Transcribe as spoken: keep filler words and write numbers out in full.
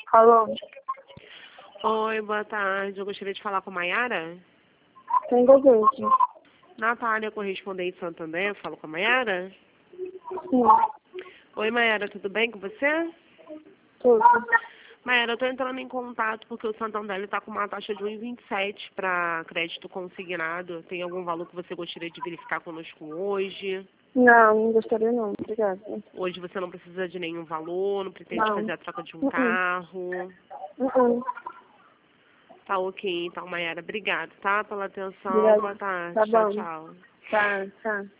Alô? Oi, boa tarde. Eu gostaria de falar com a Mayara. Quem deseja? Natália, correspondente Santander. Eu falo com a Mayara? Sim. Oi, Mayara, tudo bem com você? Tudo. Mayara, eu estou entrando em contato porque o Santander está com uma taxa de um vírgula vinte e sete para crédito consignado. Tem algum valor que você gostaria de verificar conosco hoje? Não, não gostaria não. Obrigada. Hoje você não precisa de nenhum valor, não pretende Não. fazer a troca de um Uh-uh. carro. Uh-uh. Tá ok, então, Mayara. Obrigada, tá? Pela atenção. Obrigada. Boa tarde. Tá Tchau, bom. tchau. Tá, tá.